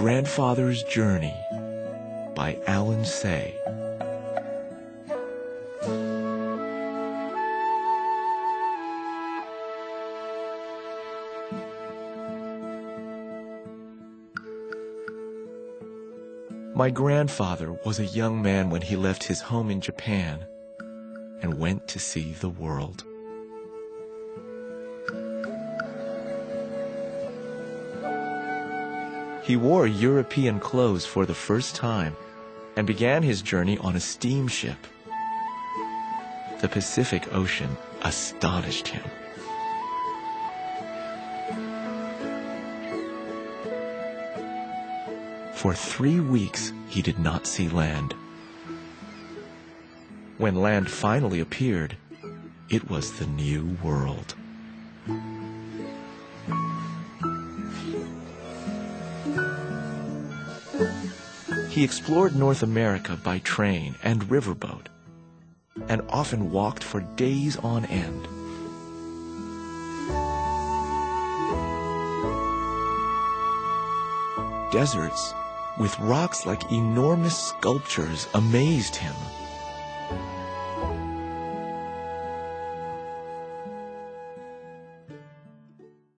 Grandfather's Journey by Alan Say. My grandfather was a young man when he left his home in Japan and went to see the world. He wore European clothes for the first time and began his journey on a steamship. The Pacific Ocean astonished him. For 3 weeks, he did not see land. When land finally appeared, it was the New World. He explored North America by train and riverboat, and often walked for days on end. Deserts with rocks like enormous sculptures amazed him.